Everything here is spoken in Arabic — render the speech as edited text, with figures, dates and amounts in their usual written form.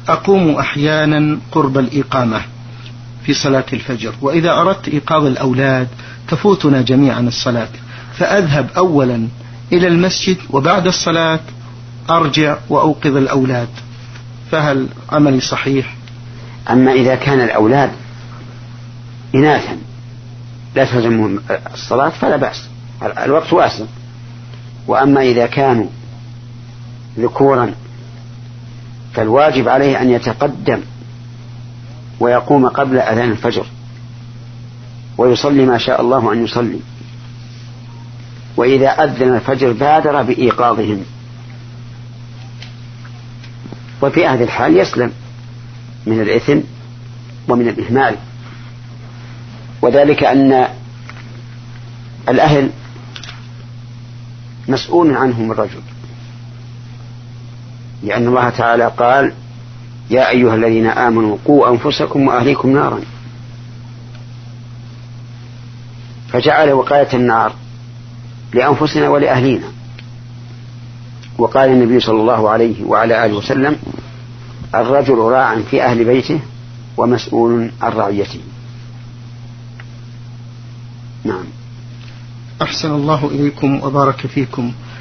أقوم أحيانا قرب الإقامة في صلاة الفجر، وإذا أردت إيقاظ الأولاد تفوتنا جميعا الصلاة، فأذهب أولا إلى المسجد وبعد الصلاة أرجع وأوقظ الأولاد، فهل عملي صحيح؟ أما إذا كان الأولاد إناثا لا تلزمهم الصلاة فلا بأس، الوقت واسع. وأما إذا كانوا ذكورا فالواجب عليه أن يتقدم ويقوم قبل أذان الفجر ويصلي ما شاء الله أن يصلي، وإذا أذن الفجر بادر بإيقاظهم، وفي هذه الحال يسلم من الإثم ومن الإهمال. وذلك أن الأهل مسؤول عنهم الرجل، لأن الله تعالى قال: يا أيها الذين آمنوا قوا أنفسكم وأهليكم نارا، فجعل وقاية النار لأنفسنا ولأهلينا. وقال النبي صلى الله عليه وعلى آله وسلم: الرجل راع في أهل بيته ومسؤول عن رعيته. نعم. أحسن الله إليكم وبارك فيكم.